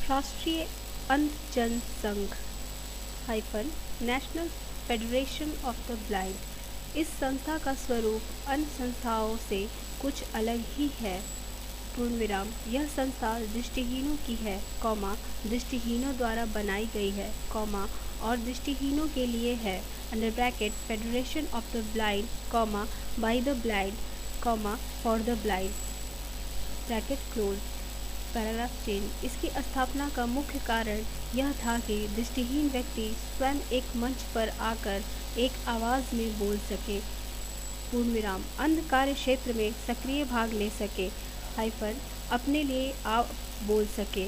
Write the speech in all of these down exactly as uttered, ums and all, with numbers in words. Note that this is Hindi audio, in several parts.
राष्ट्रीय अंधजन संघ hyphen national federation of the blind. इस संस्था का स्वरूप अन्य संस्थाओं से कुछ अलग ही है। पूर्ण विराम यह संस्था दृष्टिहीनों की है, कौमा दृष्टिहीनों द्वारा बनाई गई है, कौमा और दृष्टिहीनों के लिए है, under bracket federation of the blind, comma by the blind, comma for the blind, bracket close. Paragraph change. इसकी स्थापना का मुख्य कारण यह था कि दृष्टिहीन व्यक्ति स्वयं एक मंच पर आकर एक आवाज़ में बोल सके, पूर्ण विराम अंध कार्य क्षेत्र में सक्रिय भाग ले सके, हाइफन अपने लिए आप बोल सके,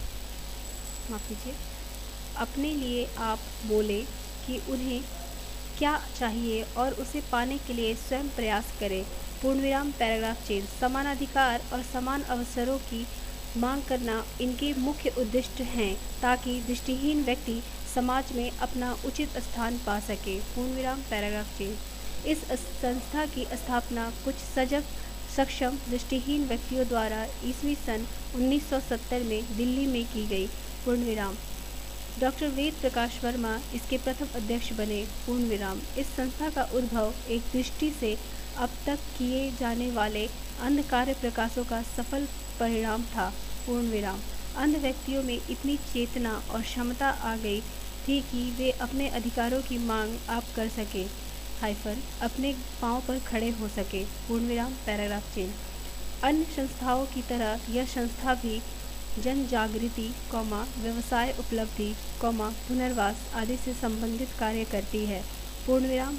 माफ कीजिए अपने लिए आप बोले कि उन्हें क्या चाहिए और उसे पाने के लिए स्वयं प्रयास करें, पूर्ण विराम पैराग्राफ चेंज। समान अधिकार और समान अवसरों की मांग करना इनके मुख्य उद्देश्य हैं ताकि दृष्टिहीन व्यक्ति समाज में अपना उचित स्थान पा सके, पूर्ण विराम पैराग्राफ चेंज। इस संस्था की स्थापना कुछ सजग सक्षम दृष्टिहीन व्यक्तियों द्वारा ईस्वी सन उन्नीस सौ सत्तर में दिल्ली में की गई, पूर्ण विराम। डॉक्टर वेद प्रकाश वर्मा इसके प्रथम अध्यक्ष बने, पूर्ण विराम। इस संस्था का उद्भव एक दृष्टि से अब तक किए जाने वाले अंध कार्य प्रकाशों का सफल परिणाम था, पूर्ण विराम। अंध व्यक्तियों में इतनी चेतना और क्षमता आ गई थी कि वे अपने अधिकारों की मांग आप कर सके, हाइफन अपने पांव पर खड़े हो सके, पूर्ण विराम पैराग्राफ चेंज। अन्य संस्थाओं की तरह यह संस्था भी जन जागृति, कौमा व्यवसाय उपलब्धि, कौमा पुनर्वास आदि से संबंधित कार्य करती है, पूर्ण विराम।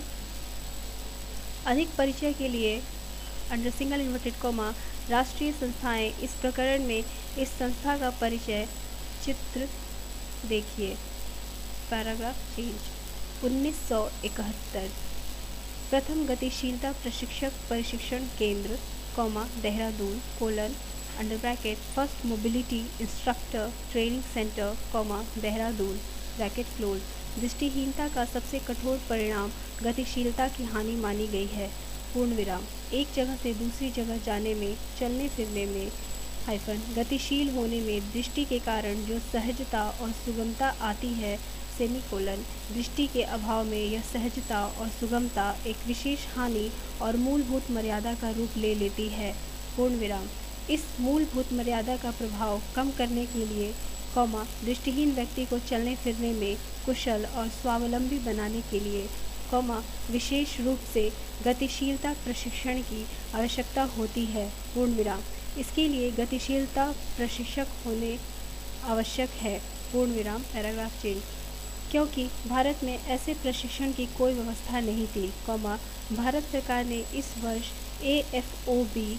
अधिक परिचय के लिए अंडर सिंगल इन्वर्टेड कॉमा राष्ट्रीय संस्थाएं इस प्रकरण में इस संस्था का परिचय चित्र देखिए, पैराग्राफ चेंज। उन्नीस सौ इकहत्तर प्रथम गतिशीलता प्रशिक्षक प्रशिक्षण केंद्र, comma Dehradun, colon under bracket first mobility instructor training center, comma Dehradun, bracket close. दृष्टिहीनता का सबसे कठोर परिणाम गतिशीलता की हानि मानी गई है, पूर्ण विराम। एक जगह से दूसरी जगह जाने में, चलने फिरने में, हाइफन गतिशील होने में दृष्टि के कारण जो सहजता और सुगमता आती है, सेमी कोलन। दृष्टि के अभाव में यह सहजता और सुगमता एक विशेष हानि और मूलभूत मर्यादा का रूप ले लेती है, पूर्ण विराम। इस मूलभूत मर्यादा का प्रभाव कम करने के लिए, कौमा दृष्टिहीन व्यक्ति को चलने फिरने में कुशल और स्वावलंबी बनाने के लिए, कौमा विशेष रूप से गतिशीलता प्रशिक्षण की आवश्यकता होती है, पूर्ण विराम। इसके लिए गतिशीलता प्रशिक्षक होने आवश्यक है, पूर्ण विराम पैराग्राफ चेंज। क्योंकि भारत में ऐसे प्रशिक्षण की कोई व्यवस्था नहीं थी, कौमा भारत सरकार ने इस वर्ष A F O B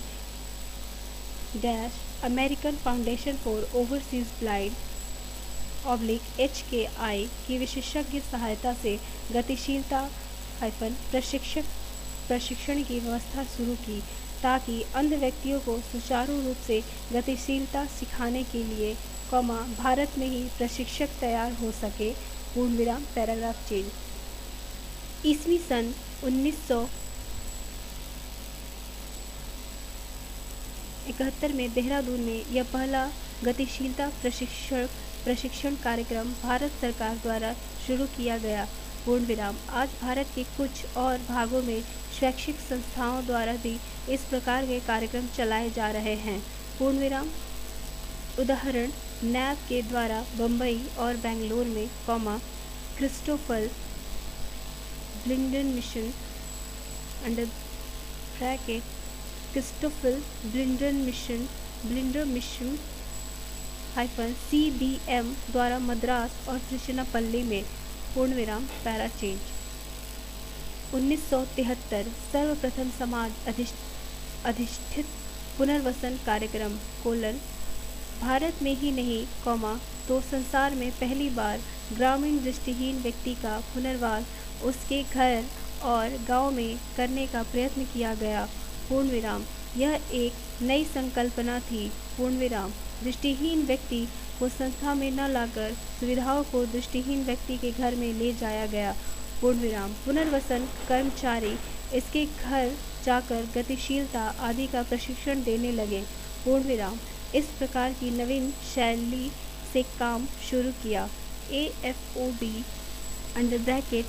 dash American foundation for overseas blind oblique H K I की विशेषज्ञ सहायता से गतिशीलता हाइफन प्रशिक्षक प्रशिक्षण की व्यवस्था शुरू की ताकि अंध व्यक्तियों को सुचारू रूप से गतिशीलता सिखाने के लिए, कौमा भारत में ही प्रशिक्षक तैयार हो सके, पूर्ण विराम पैराग्राफ चेंज। ईस्वी सन उन्नीस सौ इकहत्तर में देहरादून में यह पहला गतिशीलता प्रशिक्षण प्रशिक्षण कार्यक्रम भारत सरकार द्वारा शुरू किया गया, पूर्ण विराम। आज भारत के कुछ और भागों में शैक्षिक संस्थाओं द्वारा भी इस प्रकार के कार्यक्रम चलाए जा रहे हैं, पूर्ण विराम। उदाहरण नैब के द्वारा बम्बई और बेंगलोर में, comma Christopher Blinden mission under bracket Christopher Blinden mission Blinder mission hyphen C B M द्वारा मद्रास और त्रिचनापल्ली में, पूर्ण विराम पैरा चेंज। उन्नीस सौ तिहत्तर सर्वप्रथम समाज अधिष्ठित पुनर्वसन कार्यक्रम, कोलन भारत में ही नहीं, कौमा तो संसार में पहली बार ग्रामीण दृष्टिहीन व्यक्ति का पुनर्वास उसके घर और गांव में करने का प्रयत्न किया गया, पूर्ण विराम। यह एक नई संकल्पना थी, पूर्ण विराम। दृष्टिहीन व्यक्ति को संस्था में न लाकर सुविधाओं को दृष्टिहीन व्यक्ति के घर में ले जाया गया, पूर्ण विराम। पुनर्वसन कर्मचारी इसके घर जाकर गतिशीलता आदि का प्रशिक्षण देने लगे, पूर्ण विराम। इस प्रकार की नवीन शैली से काम शुरू किया। A F O B under bracket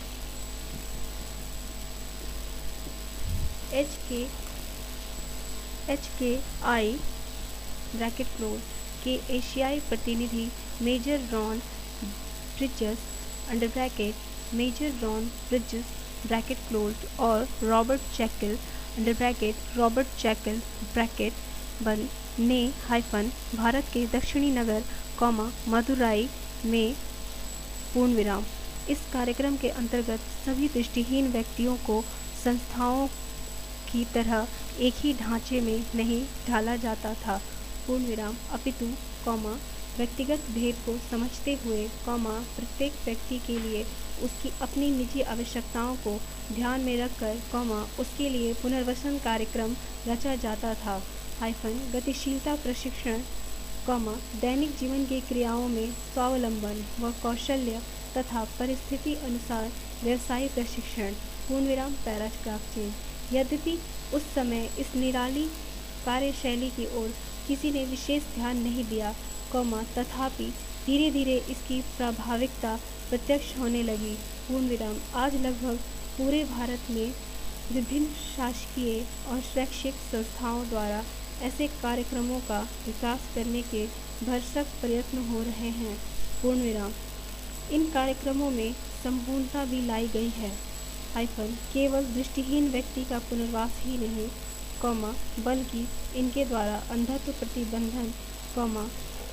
H K H K I bracket close के एशियाई प्रतिनिधि major Ron Bridges under bracket major Ron Bridges bracket close और Robert Chackle under bracket Robert Chackle bracket बंद ने हाइफन भारत के दक्षिणी नगर कॉमा मदुराई में पूर्ण विराम। इस कार्यक्रम के अंतर्गत सभी दृष्टिहीन व्यक्तियों को संस्थाओं की तरह एक ही ढांचे में नहीं ढाला जाता था पूर्ण विराम, अपितु कॉमा व्यक्तिगत भेद को समझते हुए कॉमा प्रत्येक व्यक्ति के लिए उसकी अपनी निजी आवश्यकताओं को ध्यान में रखकर कॉमा उसके लिए पुनर्वसन कार्यक्रम रचा जाता था। हाइफन गतिशीलता प्रशिक्षण कॉमा दैनिक जीवन की क्रियाओं में स्वावलंबन व कौशल्य तथा परिस्थिति अनुसार व्यवसायिक प्रशिक्षण पूर्ण विराम पैराग्राफ चेंज। यद्यपि उस समय इस निराली कार्यशैली की ओर किसी ने विशेष ध्यान नहीं दिया कॉमा तथापि धीरे धीरे इसकी प्रभाविकता प्रत्यक्ष होने लगी पूर्ण विराम। आज लगभग पूरे भारत में विभिन्न शासकीय और शैक्षिक संस्थाओं द्वारा ऐसे कार्यक्रमों का विकास करने के भरसक प्रयत्न हो रहे हैं पूर्ण विराम। इन कार्यक्रमों में संपूर्णता भी लाई गई है हाइफन केवल दृष्टिहीन व्यक्ति का पुनर्वास ही नहीं कॉमा बल्कि इनके द्वारा अंधत्व प्रतिबंधन कॉमा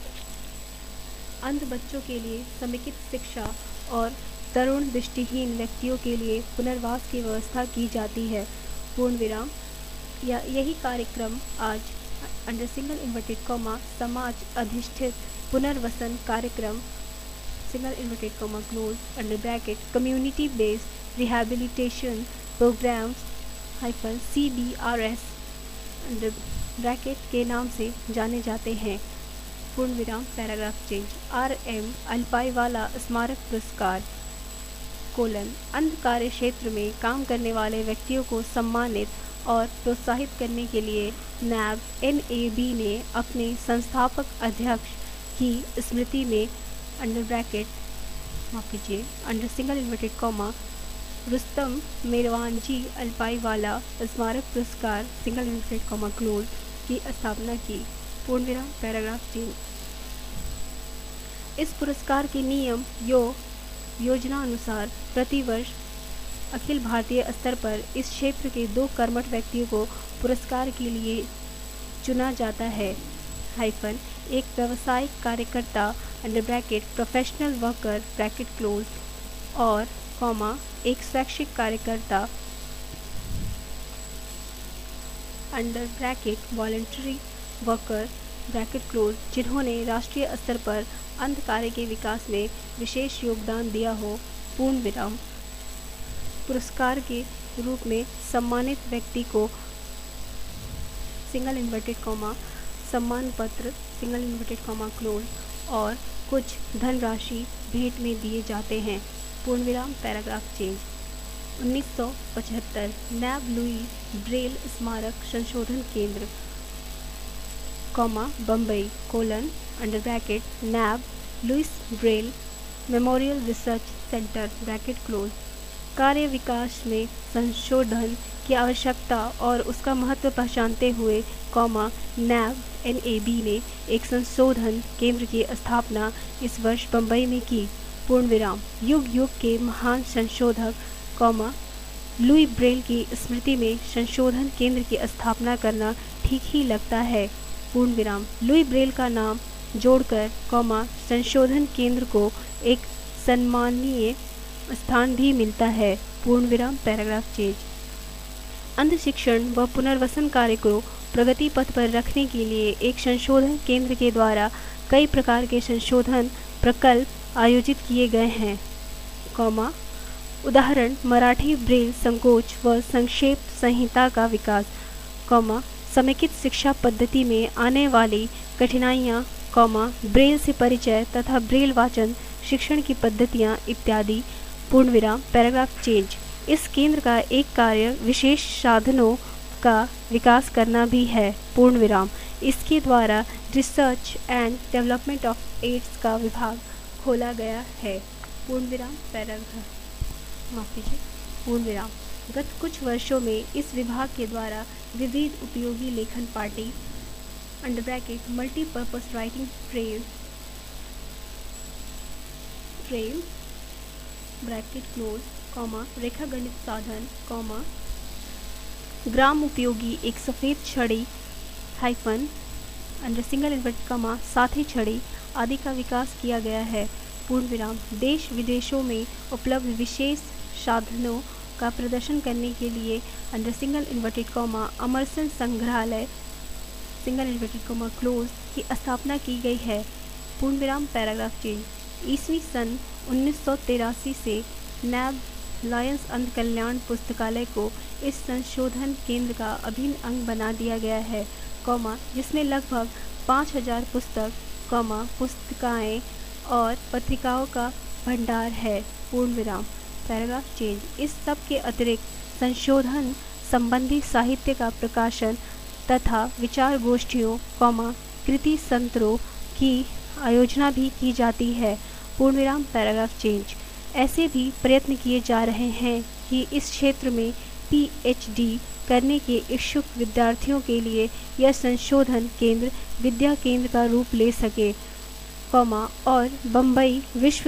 अंध बच्चों के लिए समेकित शिक्षा और तरुण दृष्टिहीन व्यक्तियों के लिए पुनर्वास की व्यवस्था की जाती है पूर्ण विराम। या यही कार्यक्रम आज अंडर सिंगल इन्वर्टेड कॉमा समाज अधिष्ठित पुनर्वसन कार्यक्रम single inverted comma close under bracket community based rehabilitation programs hyphen C B R S under bracket के नाम से जाने जाते हैं पूर्ण विराम paragraph change. R M Alpaiwala स्मारक पुरस्कार कोलन अंध कार्य क्षेत्र में काम करने वाले व्यक्तियों को सम्मानित और प्रोत्साहित करने के लिए नैब एन ए बी ने अपने संस्थापक अध्यक्ष की स्मृति में अंडर ब्रैकेट माफ कीजिए under single inverted comma Rustom Merwanji Alpaiwala स्मारक पुरस्कार सिंगल इन्वर्टेड कॉमा क्लोज की स्थापना की पूर्ण विराम पैराग्राफ तीन। इस पुरस्कार के नियम यो योजना अनुसार प्रतिवर्ष अखिल भारतीय स्तर पर इस क्षेत्र के दो कर्मठ व्यक्तियों को पुरस्कार के लिए चुना जाता है हाइफन एक व्यावसायिक कार्यकर्ता under bracket professional worker bracket close और कॉमा एक शैक्षिक कार्यकर्ता under bracket voluntary worker bracket close जिन्होंने राष्ट्रीय स्तर पर अंध कार्य के विकास में विशेष योगदान दिया हो पूर्ण विराम। पुरस्कार के रूप में सम्मानित व्यक्ति को सिंगल इन्वर्टेड कॉमा सम्मान पत्र सिंगल इन्वर्टेड कॉमा क्लोज और कुछ धनराशि भेंट में दिए जाते हैं पूर्ण विराम पैराग्राफ चेंज। उन्नीस सौ पचहत्तर नैब लुई ब्रेल स्मारक संशोधन केंद्र comma Bombay colon under bracket NAB Louis Braille memorial research center bracket close कार्य विकास में संशोधन की आवश्यकता और उसका महत्व पहचानते हुए comma NAB N A B ने एक संशोधन केंद्र की स्थापना इस वर्ष बम्बई में की पूर्ण विराम। युग युग के महान संशोधक कॉमा लुई ब्रेल की स्मृति में संशोधन केंद्र की स्थापना करना ठीक ही लगता है पूर्ण विराम। लुई ब्रेल का नाम जोड़कर कॉमा संशोधन केंद्र को एक सम्मानीय स्थान भी मिलता है पूर्ण विराम पैराग्राफ चेंज। अंध शिक्षण व पुनर्वसन कार्य को प्रगति पथ पर रखने के लिए एक संशोधन केंद्र के द्वारा कई प्रकार के संशोधन प्रकल्प आयोजित किए गए हैं कॉमा उदाहरण मराठी ब्रेल संकोच व संक्षेप संहिता का विकास कॉमा समेकित शिक्षा पद्धति में आने वाली कठिनाइयाँ कॉमा ब्रेल से परिचय तथा ब्रेल वाचन शिक्षण की पद्धतियाँ इत्यादि पूर्ण विराम पैराग्राफ चेंज। इस केंद्र का एक कार्य विशेष साधनों का विकास करना भी है पूर्ण विराम। इसके द्वारा research and development of aids का विभाग खोला गया है। पूर्ण विराम पैराग्राफ माफ कीजिए पूर्ण विराम गत कुछ वर्षों में इस विभाग के द्वारा विविध उपयोगी लेखन पार्टी under bracket multipurpose writing frame frame bracket close comma रेखा गणित साधन कॉमा ग्राम उपयोगी एक सफ़ेद छड़ी hyphen under single inverted comma साथी छड़ी आदि का विकास किया गया है। पूर्ण विराम देश विदेशों में उपलब्ध विशेष साधनों का प्रदर्शन करने के लिए अंडर सिंगल इन्वर्टेड कॉमा अमरसन संग्रहालय सिंगल इन्वर्टेड कॉमा क्लोज की स्थापना की गई है। पूर्ण विराम पैराग्राफ चेंज ईस्वी सन उन्नीस सौ तिरासी से नैब लायंस अंध कल्याण पुस्तकालय को इस संशोधन केंद्र का अभिन्न अंग बना दिया गया है, कॉमा जिसमें लगभग पाँच हजार पुस्तक कॉमा पुस्तिकाएँ और पत्रिकाओं का भंडार है। पूर्ण विराम पैराग्राफ चेंज इस सब के अतिरिक्त संशोधन संबंधी साहित्य का प्रकाशन तथा विचार गोष्ठियों कॉमा कृति संतरों की आयोजना भी की जाती है। पूर्ण विराम पैराग्राफ चेंज ऐसे भी प्रयत्न किए जा रहे हैं कि इस क्षेत्र में पीएचडी करने के इच्छुक विद्यार्थियों के लिए यह संशोधन केंद्र विद्या केंद्र का रूप ले सके, कॉमा और बम्बई विश्व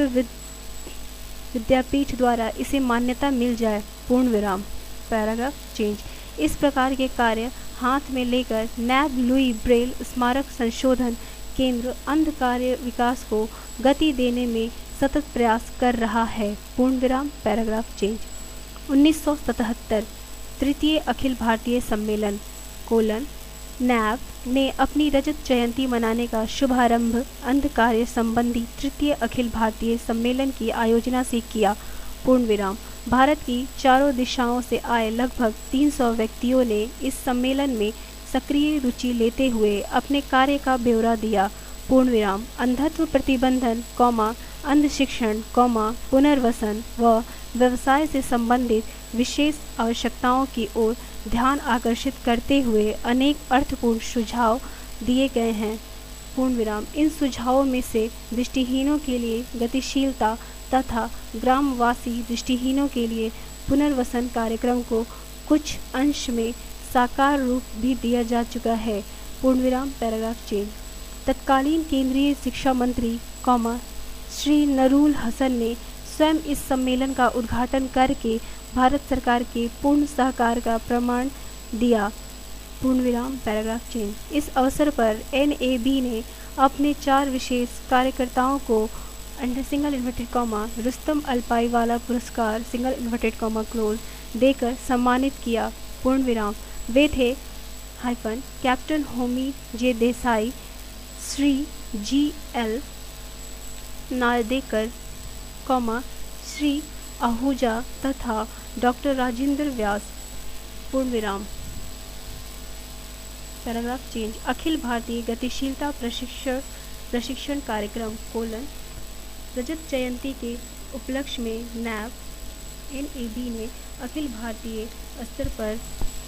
विद्यापीठ द्वारा इसे मान्यता मिल जाए। पूर्ण विराम पैराग्राफ चेंज इस प्रकार के कार्य हाथ में लेकर नैब लुई ब्रेल स्मारक संशोधन केंद्र अंध कार्य विकास को गति देने में सतत प्रयास कर रहा है। पूर्ण विराम पैराग्राफ चेंज उन्नीस सौ सतहत्तर तृतीय अखिल भारतीय सम्मेलन कोलन नैब ने अपनी रजत जयंती मनाने का शुभारंभ अंध कार्य संबंधी तृतीय अखिल भारतीय सम्मेलन की आयोजना से किया। पूर्ण विराम भारत की चारों दिशाओं से आए लगभग तीन सौ व्यक्तियों ने इस सम्मेलन में सक्रिय रुचि लेते हुए अपने कार्य का ब्यौरा दिया। पूर्ण विराम अंधत्व प्रतिबंधन कौमा अंध शिक्षण कौमा पुनर्वसन व व्यवसाय से संबंधित विशेष आवश्यकताओं की ओर ध्यान आकर्षित करते हुए अनेक अर्थपूर्ण सुझाव दिए गए हैं। पूर्ण विराम इन सुझावों में से दृष्टिहीनों के लिए गतिशीलता तथा ग्रामवासी दृष्टिहीनों के लिए पुनर्वसन कार्यक्रम को कुछ अंश में साकार रूप भी दिया जा चुका है। पूर्ण विराम पैराग्राफ चेंज तत्कालीन केंद्रीय शिक्षा मंत्री कौमा श्री नरूल हसन ने स्वयं इस सम्मेलन का उद्घाटन करके भारत सरकार के पूर्ण सहकार का प्रमाण दिया। पूर्ण विराम पैराग्राफ चेंज इस अवसर पर एन ए बी ने अपने चार विशेष कार्यकर्ताओं को under single inverted comma Rustom Alpaiwala पुरस्कार सिंगल इन्वर्टेड कॉमा क्लोज देकर सम्मानित किया। पूर्ण विराम वे थे hyphen captain Homi J Desai, Shri G L Nadekar comma Shri Ahuja तथा डॉक्टर राजेंद्र व्यास। पूर्ण विराम पैराग्राफ चेंज अखिल भारतीय गतिशीलता प्रशिक्षण प्रशिक्षण कार्यक्रम कोलन रजत जयंती के उपलक्ष्य में नैब एन ए बी ने अखिल भारतीय स्तर पर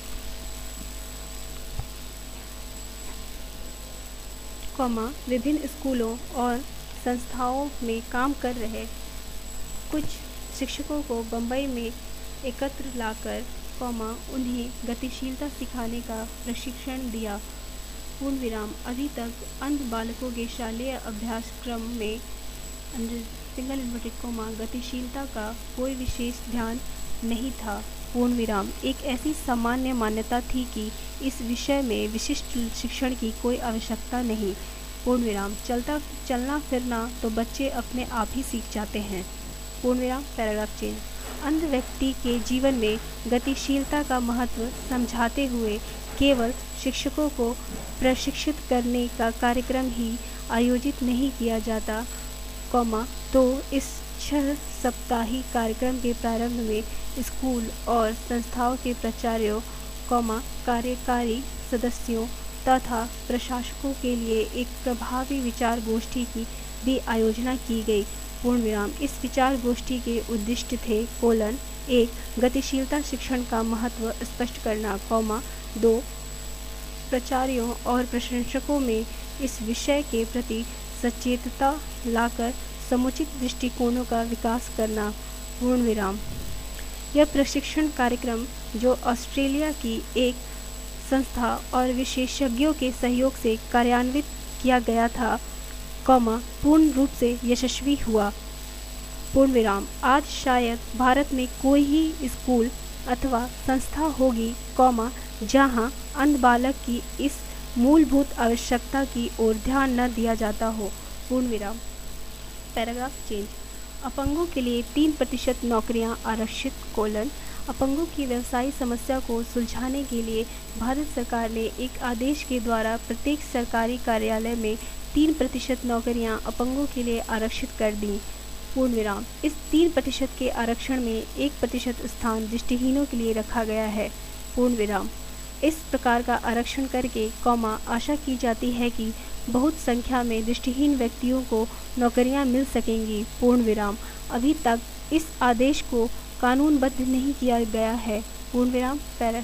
कॉमा विभिन्न स्कूलों और संस्थाओं में काम कर रहे कुछ शिक्षकों को बम्बई में एकत्र लाकर कॉमा उन्हें गतिशीलता सिखाने का प्रशिक्षण दिया। पूर्ण विराम अभी तक अंध बालकों के शालेय अभ्यासक्रम में अंडर सिंगल इन्वर्टेड कॉमा गतिशीलता का कोई विशेष ध्यान नहीं था। पूर्ण विराम एक ऐसी सामान्य मान्यता थी कि इस विषय में विशिष्ट शिक्षण की कोई आवश्यकता नहीं। पूर्ण विराम चलता चलना फिरना तो बच्चे अपने आप ही सीख जाते हैं। पूर्ण विराम पैराग्राफ चेंज अंध व्यक्ति के जीवन में गतिशीलता का महत्व समझाते हुए केवल शिक्षकों को प्रशिक्षित करने का कार्यक्रम ही आयोजित नहीं किया जाता कॉमा तो इस छह सप्ताही कार्यक्रम के प्रारंभ में स्कूल और संस्थाओं के प्राचार्यों कॉमा कार्यकारी सदस्यों तथा प्रशासकों के लिए एक प्रभावी विचार गोष्ठी की भी आयोजना की गई। पूर्ण विराम इस विचार गोष्ठी के उद्दिष्ट थे कोलन एक गतिशीलता शिक्षण का महत्व स्पष्ट करना कॉमा दो प्राचार्यों और प्रशंसकों में इस विषय के प्रति सचेतता लाकर समुचित दृष्टिकोणों का विकास करना। पूर्ण विराम। यह प्रशिक्षण कार्यक्रम जो ऑस्ट्रेलिया की एक संस्था और विशेषज्ञों के सहयोग से कार्यान्वित किया गया था, कॉमा पूर्ण रूप से यशस्वी हुआ। पूर्ण विराम। आज शायद भारत में कोई ही स्कूल अथवा संस्था होगी, कॉमा जहां अंध बालक की इस मूलभूत आवश्यकता की ओर ध्यान न दिया जाता हो। पूर्ण विराम। Paragraph change. अपंगों के लिए तीन प्रतिशत नौकरियां आरक्षित कोलन। अपंगों की व्यवसायी समस्या को सुलझाने के लिए भारत सरकार ने एक आदेश के द्वारा प्रत्येक सरकारी कार्यालय में तीन प्रतिशत नौकरियां अपंगों के लिए आरक्षित कर दी। पूर्ण विराम। इस तीन प्रतिशत के आरक्षण में एक प्रतिशत स्थान दृष्टिहीनों के लिए रखा गया है। पूर्ण विराम। इस प्रकार का आरक्षण करके, कॉमा आशा की जाती है कि बहुत संख्या में दृष्टिहीन व्यक्तियों को नौकरियां मिल सकेंगी। पूर्ण विराम। अभी तक इस आदेश को कानूनबद्ध नहीं किया गया है। पूर्ण विराम। पैरा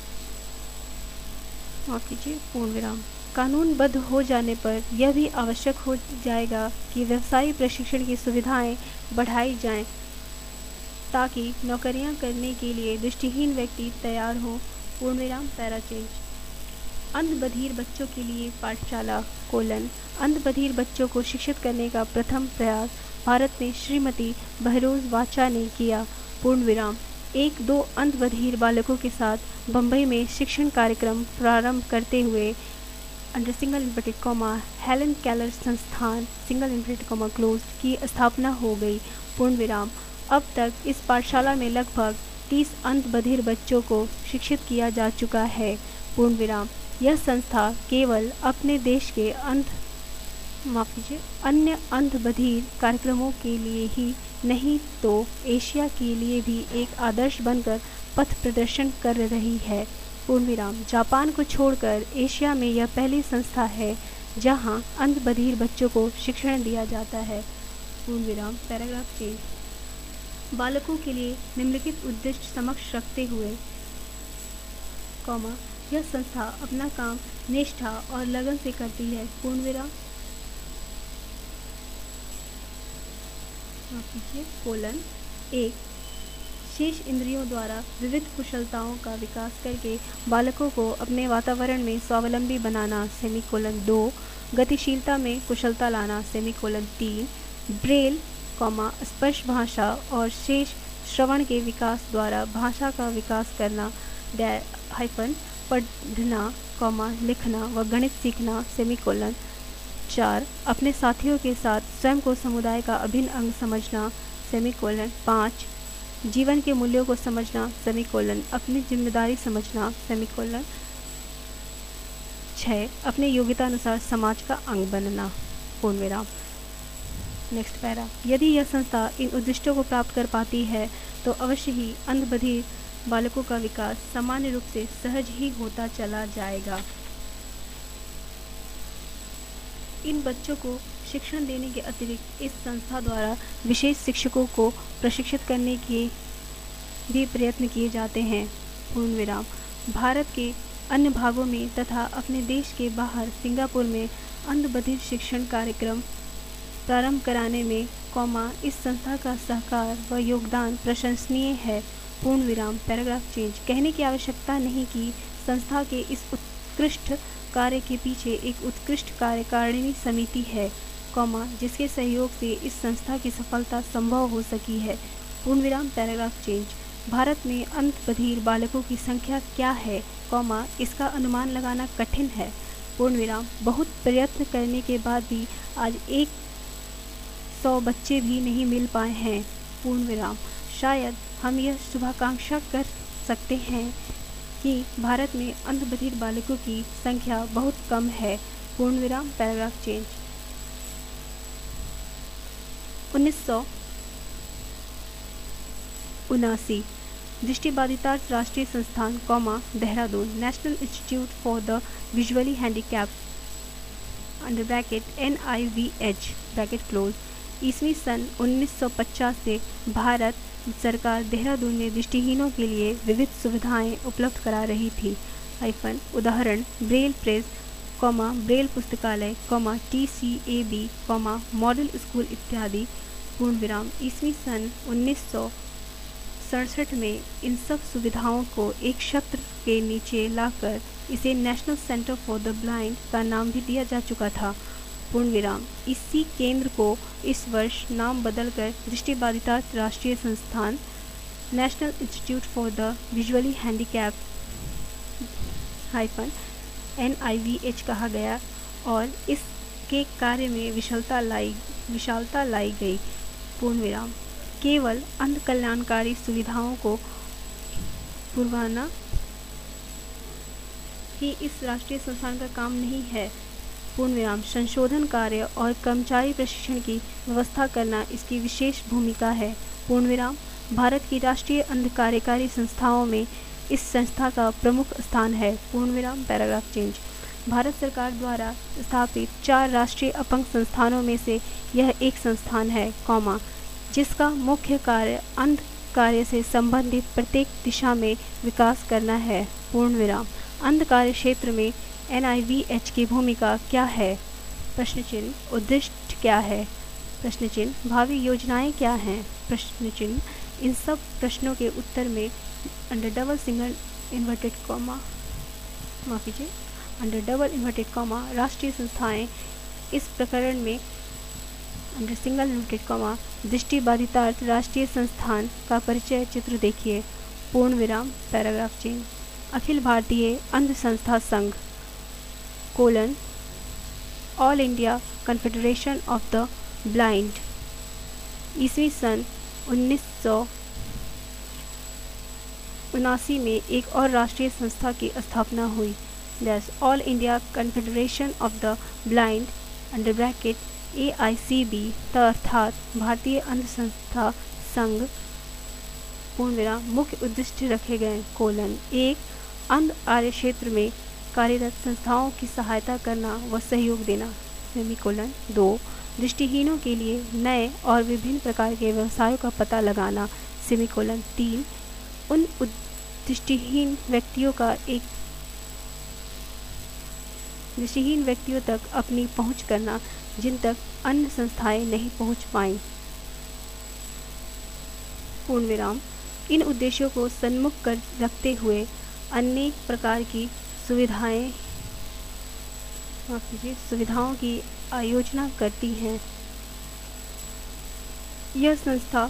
माफ कीजिए पूर्ण विराम। कानूनबद्ध हो जाने पर यह भी आवश्यक हो जाएगा कि व्यवसायी प्रशिक्षण की सुविधाएं बढ़ाई जाएं ताकि नौकरियां करने के लिए दृष्टिहीन व्यक्ति तैयार हो। पूर्ण विराम। Para change. अंध बधिर बच्चों के लिए पाठशाला कोलन। अंध बधिर बच्चों को शिक्षित करने का प्रथम प्रयास भारत में श्रीमती बहरोज वाचा ने किया। पूर्ण विराम। एक दो अंध बधिर बालकों के साथ बम्बई में शिक्षण कार्यक्रम प्रारंभ करते हुए under single inverted comma Helen Keller संस्थान सिंगल इन्वर्टेड कॉमा क्लोज की स्थापना हो गई। पूर्ण विराम। अब तक इस पाठशाला में लगभग तीस अंध बधिर बच्चों को शिक्षित किया जा चुका है। पूर्ण विराम। यह संस्था केवल अपने देश के अंध माफ कीजिए अन्य अंध बधिर कार्यक्रमों के लिए ही नहीं तो एशिया के लिए भी एक आदर्श बनकर पथ प्रदर्शन कर रही है। पूर्ण विराम। जापान को छोड़कर एशिया में यह पहली संस्था है जहां अंध बधिर बच्चों को शिक्षण दिया जाता है। पूर्ण विराम। Paragraph change. बालकों के लिए निम्नलिखित उद्देश्य समक्ष रखते हुए, कॉमा यह संस्था अपना काम निष्ठा और लगन से करती है। पूर्ण विराम। माफ कीजिए कोलन। एक, शेष इंद्रियों द्वारा विविध कुशलताओं का विकास करके बालकों को अपने वातावरण में स्वावलंबी बनाना। सेमीकोलन। दो, गतिशीलता में कुशलता लाना। सेमीकोलन। तीन, ब्रेल, कॉमा स्पर्श भाषा और शेष श्रवण के विकास द्वारा भाषा का विकास करना। हाइफन पढ़ना, कॉमा लिखना व गणित सीखना। सेमीकोलन। चार, अपने साथियों के साथ स्वयं को समुदाय का अभिन्न अंग समझना। सेमीकोलन। पाँच, जीवन के मूल्यों को समझना। सेमीकोलन। अपनी जिम्मेदारी समझना। सेमीकोलन। छः, अपने योग्यता अनुसार समाज का अंग बनना। पूर्ण विराम। Next para. यदि यह संस्था इन उद्दिष्टों को प्राप्त कर पाती है तो अवश्य ही अंध बधिर बालकों का विकास सामान्य रूप से सहज ही होता चला जाएगा। इन बच्चों को शिक्षण देने के अतिरिक्त इस संस्था द्वारा विशेष शिक्षकों को प्रशिक्षित करने के भी प्रयत्न किए जाते हैं। पूर्ण विराम। भारत के अन्य भागों में तथा अपने देश के बाहर सिंगापुर में अंध बधिर शिक्षण कार्यक्रम प्रारंभ कराने में, कॉमा इस संस्था का सहकार व योगदान प्रशंसनीय है। पूर्ण विराम। Paragraph change. कहने की आवश्यकता नहीं कि संस्था के इस उत्कृष्ट कार्य के पीछे एक उत्कृष्ट कार्यकारिणी समिति है, कॉमा जिसके सहयोग से इस संस्था की सफलता संभव हो सकी है। पूर्ण विराम। Paragraph change. भारत में अंध बधिर बालकों की संख्या क्या है, कॉमा इसका अनुमान लगाना कठिन है। पूर्ण विराम। बहुत प्रयत्न करने के बाद भी आज एक सौ बच्चे भी नहीं मिल पाए हैं। पूर्ण विराम। शायद हम यह शुभाकांक्षा कर सकते हैं कि भारत में अंध बधिर बालकों की संख्या बहुत कम है। पूर्ण विराम। Paragraph change. उन्नीस सौ उनासी दृष्टिबाधिता राष्ट्रीय संस्थान, comma Dehradun, national institute for the visually handicapped under bracket N I V H bracket close. ईस्वी सन उन्नीस सौ पचास से भारत सरकार देहरादून में दृष्टिहीनों के लिए विविध सुविधाएं उपलब्ध करा रही थी। हाइफन उदाहरण ब्रेल प्रेस, कॉमा ब्रेल पुस्तकालय, comma T C A B, comma model school इत्यादि, पूर्ण विराम। ईस्वी सन उन्नीस सौ सड़सठ में इन सब सुविधाओं को एक छत्र के नीचे लाकर इसे national center for the blind का नाम भी दिया जा चुका था, पूर्ण विराम। इसी केंद्र को इस वर्ष नाम बदलकर दृष्टिबाधिता राष्ट्रीय संस्थान national institute for the visually handicap hyphen N I V H कहा गया और इसके कार्य में विशालता लाई विशालता लाई गई, पूर्ण विराम। केवल अंध कल्याणकारी सुविधाओं को पुरवाना ही इस राष्ट्रीय संस्थान का काम नहीं है, पूर्ण विराम। संशोधन कार्य और कर्मचारी प्रशिक्षण की व्यवस्था करना इसकी विशेष भूमिका है, पूर्ण विराम। भारत की राष्ट्रीय अंध कार्यकारी संस्थाओं में इस संस्था का प्रमुख स्थान है, पूर्ण विराम। Paragraph change. भारत सरकार द्वारा स्थापित चार राष्ट्रीय अपंग संस्थानों में से यह एक संस्थान है, कॉमा जिसका मुख्य कार्य अंध कार्य से संबंधित प्रत्येक दिशा में विकास करना है, पूर्ण विराम। अंध कार्य क्षेत्र में एन आई वी एच की भूमिका क्या है, प्रश्न चिन्ह। उद्दिष्ट क्या है, प्रश्न चिन्ह। भावी योजनाएं क्या हैं, प्रश्न चिन्ह। इन सब प्रश्नों के उत्तर में under double single inverted comma माफ कीजिए अंडर डबल इन्वर्टेड कॉमा राष्ट्रीय संस्थाएं इस प्रकरण में अंडर सिंगल इन्वर्टेड कॉमा दृष्टिबाधितार्थ राष्ट्रीय संस्थान का परिचय चित्र देखिए, पूर्ण विराम। Paragraph change. अखिल भारतीय अंध संस्था संघ colon all India confederation of the blind ईस्वी सन उन्नीस सौ उनासी में एक और राष्ट्रीय संस्था की स्थापना हुई, this all India confederation of the blind under bracket A I C B अर्थात भारतीय अंध संस्था संघ, पूर्ण विराम। मुख्य उद्देश्य रखे गए, कोलन एक अंध आर्य क्षेत्र में कार्यरत संस्थाओं की सहायता करना व सहयोग देना, सेमीकोलन। दो दृष्टिहीनों के लिए नए और विभिन्न प्रकार के व्यवसायों का पता लगाना, सेमीकोलन। तीन उन दृष्टिहीन व्यक्तियों का एक दृष्टिहीन व्यक्तियों तक अपनी पहुंच करना जिन तक अन्य संस्थाएं नहीं पहुंच पाईं, पूर्ण विराम। इन उद्देश्यों को सन्मुख कर रखते हुए अनेक प्रकार की सुविधाएं माफ कीजिए सुविधाओं की आयोजना करती हैं। यह संस्था,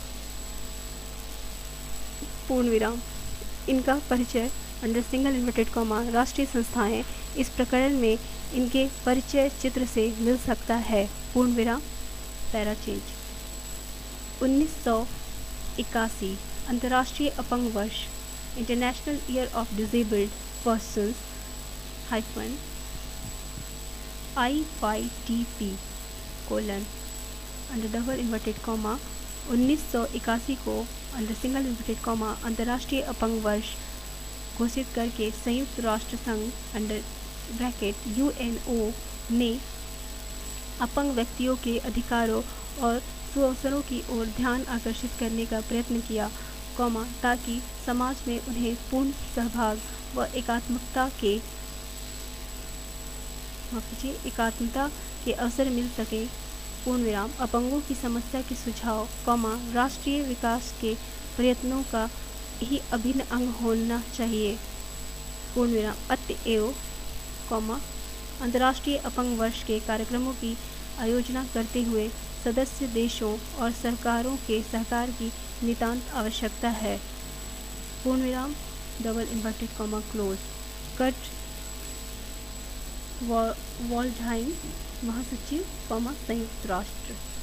पूर्ण विराम। इनका परिचय अंडर सिंगल इन्वर्टेड कॉमा राष्ट्रीय संस्थाएं इस प्रकरण में इनके परिचय चित्र से मिल सकता है, पूर्ण विराम। Para change. उन्नीस सौ इक्यासी अंतर्राष्ट्रीय अपंग वर्ष, international year of disabled persons hyphen I Y D P colon under double inverted comma उन्नीस सौ इक्यासी को अंडर सिंगल इन्वर्टेड कॉमा अंतर्राष्ट्रीय अपंग वर्ष घोषित करके संयुक्त राष्ट्र संघ under bracket U N O ने अपंग व्यक्तियों के अधिकारों और सुअवसरों की ओर ध्यान आकर्षित करने का प्रयत्न किया, कॉमा ताकि समाज में उन्हें पूर्ण सहभाग व एकात्मकता के माफ कीजिए एकात्मता के अवसर मिल सके, पूर्ण विराम। अपंगों की समस्या के सुझाव, कॉमा राष्ट्रीय विकास के प्रयत्नों का ही अभिन्न अंग होना चाहिए, पूर्ण विराम। अतएव कॉमा अंतर्राष्ट्रीय अपंग वर्ष के कार्यक्रमों की आयोजना करते हुए सदस्य देशों और सरकारों के सहकार की नितांत आवश्यकता है, पूर्ण विराम। Double inverted comma close. Kurt Waldheim महासचिव, कॉमा संयुक्त राष्ट्र।